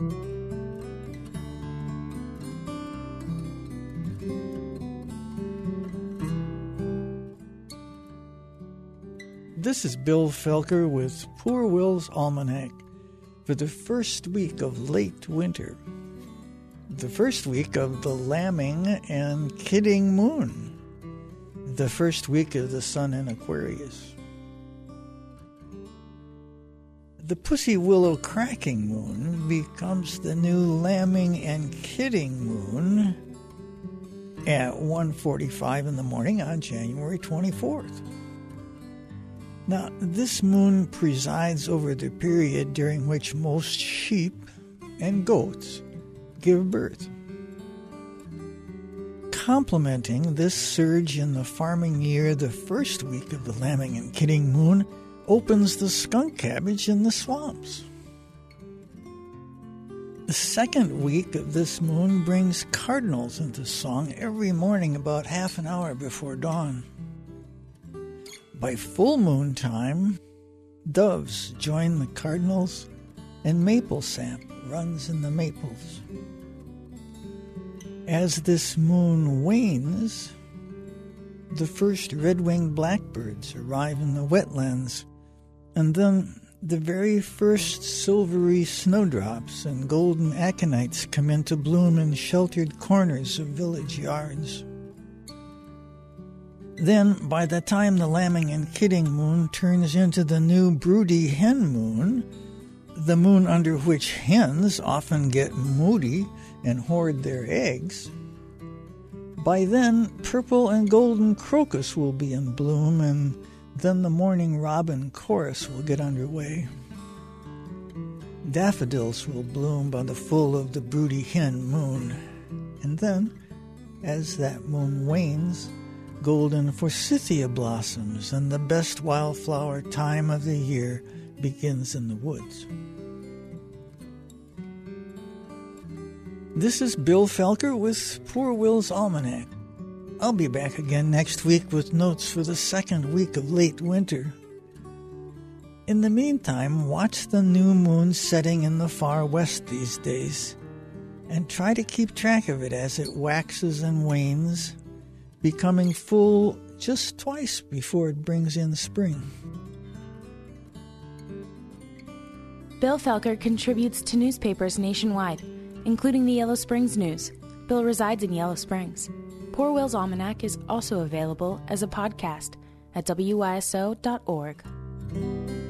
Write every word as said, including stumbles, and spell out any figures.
This is Bill Felker with Poor Will's Almanac for the first week of late winter, the first week of the lambing and kidding moon, the first week of the sun in Aquarius. The pussy willow cracking moon becomes the new lambing and kidding moon at one forty-five in the morning on January twenty-fourth. Now, this moon presides over the period during which most sheep and goats give birth. Complementing this surge in the farming year, the first week of the lambing and kidding moon opens the skunk cabbage in the swamps. The second week of this moon brings cardinals into song every morning about half an hour before dawn. By full moon time, doves join the cardinals and maple sap runs in the maples. As this moon wanes, the first red-winged blackbirds arrive in the wetlands, and then the very first silvery snowdrops and golden aconites come into bloom in sheltered corners of village yards. Then, by the time the lambing and kidding moon turns into the new broody hen moon, the moon under which hens often get moody and hoard their eggs, by then purple and golden crocus will be in bloom, and then the morning robin chorus will get underway. Daffodils will bloom by the full of the broody hen moon, and then, as that moon wanes, golden forsythia blossoms, and the best wildflower time of the year begins in the woods. This is Bill Felker with Poor Will's Almanac. I'll be back again next week with notes for the second week of late winter. In the meantime, watch the new moon setting in the far west these days, and try to keep track of it as it waxes and wanes, becoming full just twice before it brings in spring. Bill Felker contributes to newspapers nationwide, including the Yellow Springs News. Bill resides in Yellow Springs. Poor Will's Almanac is also available as a podcast at W Y S O dot org.